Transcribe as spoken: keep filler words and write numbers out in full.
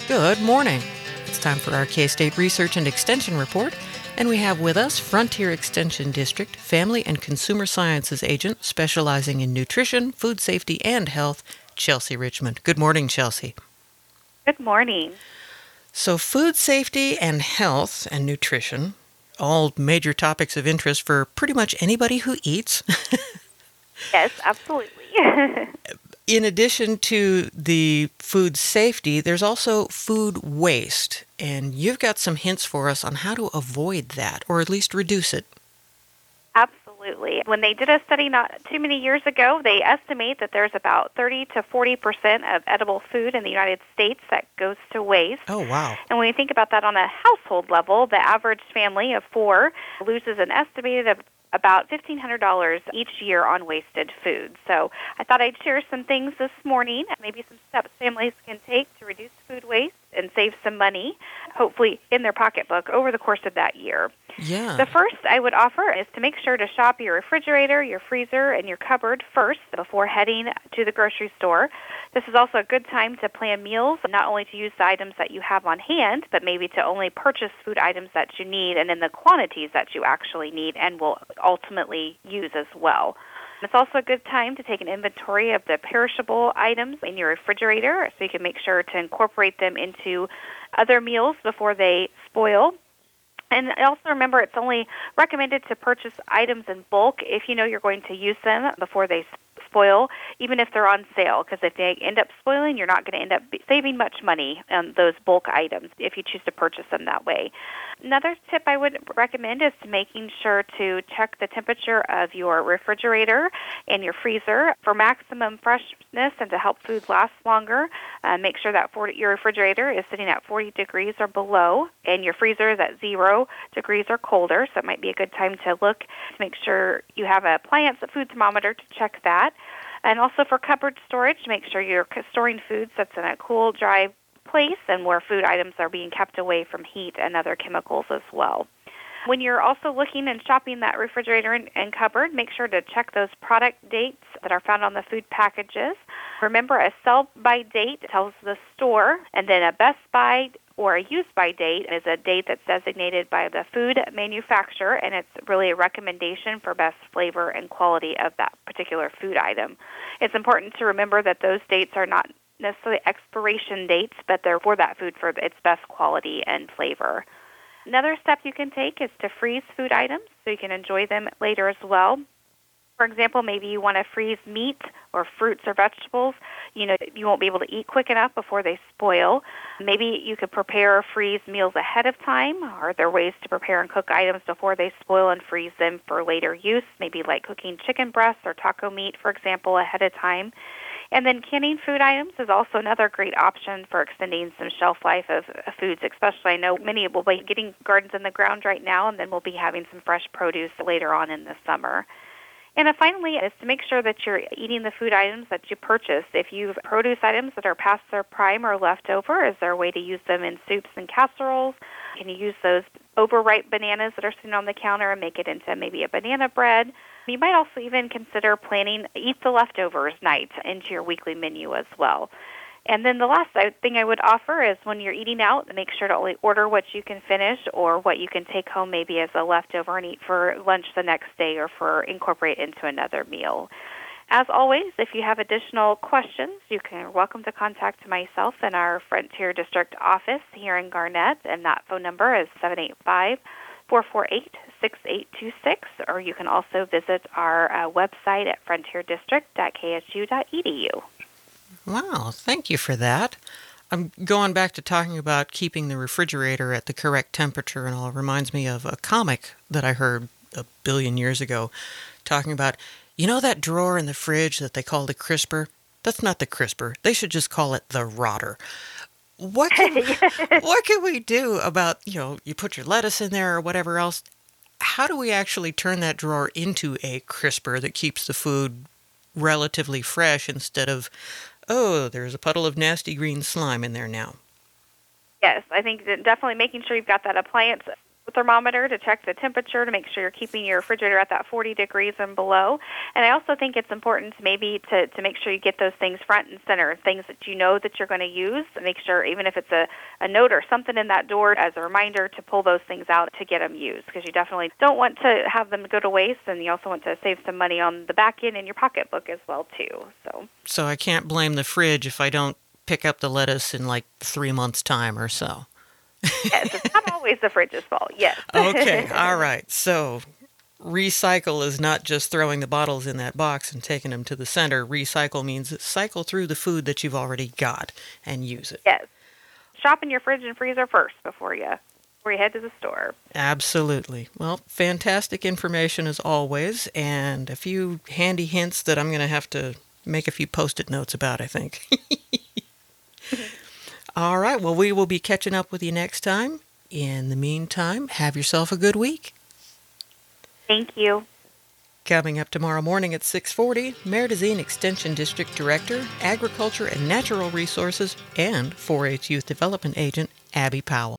Good morning. It's time for our K-State Research and Extension Report, and we have with us Frontier Extension District Family and Consumer Sciences Agent specializing in nutrition, food safety, and health, Chelsea Richmond. Good morning, Chelsea. Good morning. So food safety and health and nutrition, all major topics of interest for pretty much anybody who eats. Yes, absolutely. In addition to the food safety, there's also food waste, and you've got some hints for us on how to avoid that, or at least reduce it. Absolutely. When they did a study not too many years ago, they estimate that there's about thirty to forty percent of edible food in the United States that goes to waste. Oh, wow. And when you think about that on a household level, the average family of four loses an estimated of about fifteen hundred dollars each year on wasted food. So I thought I'd share some things this morning, maybe some steps families can take to reduce food waste and save some money, hopefully in their pocketbook over the course of that year. Yeah. The first I would offer is to make sure to shop your refrigerator, your freezer, and your cupboard first before heading to the grocery store. This is also a good time to plan meals, not only to use the items that you have on hand, but maybe to only purchase food items that you need and in the quantities that you actually need and will ultimately use as well. It's also a good time to take an inventory of the perishable items in your refrigerator so you can make sure to incorporate them into other meals before they spoil. And also remember, it's only recommended to purchase items in bulk if you know you're going to use them before they spoil, even if they're on sale, because if they end up spoiling, you're not going to end up saving much money on those bulk items if you choose to purchase them that way. Another tip I would recommend is to making sure to check the temperature of your refrigerator and your freezer for maximum freshness and to help food last longer. Uh, make sure that forty, your refrigerator is sitting at forty degrees or below, and your freezer is at zero degrees or colder, so it might be a good time to look to make sure you have an appliance, a food thermometer to check that. And also for cupboard storage, make sure you're storing foods that's in a cool, dry place and where food items are being kept away from heat and other chemicals as well. When you're also looking and shopping that refrigerator and, and cupboard, make sure to check those product dates that are found on the food packages. Remember, a sell-by date tells the store, and then a best-by or a use-by date is a date that's designated by the food manufacturer, and it's really a recommendation for best flavor and quality of that particular food item. It's important to remember that those dates are not necessarily expiration dates, but they're for that food for its best quality and flavor. Another step you can take is to freeze food items so you can enjoy them later as well. For example, maybe you want to freeze meat or fruits or vegetables. You know, you won't be able to eat quick enough before they spoil. Maybe you could prepare or freeze meals ahead of time. Are there ways to prepare and cook items before they spoil and freeze them for later use? Maybe like cooking chicken breasts or taco meat, for example, ahead of time. And then canning food items is also another great option for extending some shelf life of foods, especially I know many will be getting gardens in the ground right now, and then we'll be having some fresh produce later on in the summer. And then finally is to make sure that you're eating the food items that you purchase. If you have produce items that are past their prime or left over, is there a way to use them in soups and casseroles? Can you use those overripe bananas that are sitting on the counter and make it into maybe a banana bread? You might also even consider planning Eat the Leftovers night into your weekly menu as well. And then the last thing I would offer is when you're eating out, make sure to only order what you can finish or what you can take home maybe as a leftover and eat for lunch the next day or for incorporate into another meal. As always, if you have additional questions, you can you're welcome to contact myself in our Frontier District office here in Garnett, and that phone number is seven eight five, four four eight, six eight two six, or you can also visit our uh, website at frontier district dot k s u dot e d u. Wow, thank you for that. I'm going back to talking about keeping the refrigerator at the correct temperature and all. It reminds me of a comic that I heard a billion years ago talking about, you know that drawer in the fridge that they call the crisper? That's not the crisper. They should just call it the rotter. What can, what can we do about, you know, you put your lettuce in there or whatever else? How do we actually turn that drawer into a crisper that keeps the food relatively fresh instead of, oh, there's a puddle of nasty green slime in there now? Yes, I think that definitely making sure you've got that appliance thermometer to check the temperature to make sure you're keeping your refrigerator at that forty degrees and below. And I also think it's important maybe to, to make sure you get those things front and center, things that you know that you're going to use. Make sure, even if it's a, a note or something in that door as a reminder to pull those things out to get them used, because you definitely don't want to have them go to waste, and you also want to save some money on the back end in your pocketbook as well, too. So, so I can't blame the fridge if I don't pick up the lettuce in like three months' time or so. Yes, it's not always the fridge's fault, yes. Okay, all right. So recycle is not just throwing the bottles in that box and taking them to the center. Recycle means cycle through the food that you've already got and use it. Yes. Shop in your fridge and freezer first before you, before you head to the store. Absolutely. Well, fantastic information as always, and a few handy hints that I'm going to have to make a few Post-it notes about, I think. All right, well, we will be catching up with you next time. In the meantime, have yourself a good week. Thank you. Coming up tomorrow morning at six forty, Merdazine Extension District Director, Agriculture and Natural Resources, and four H Youth Development Agent, Abby Powell.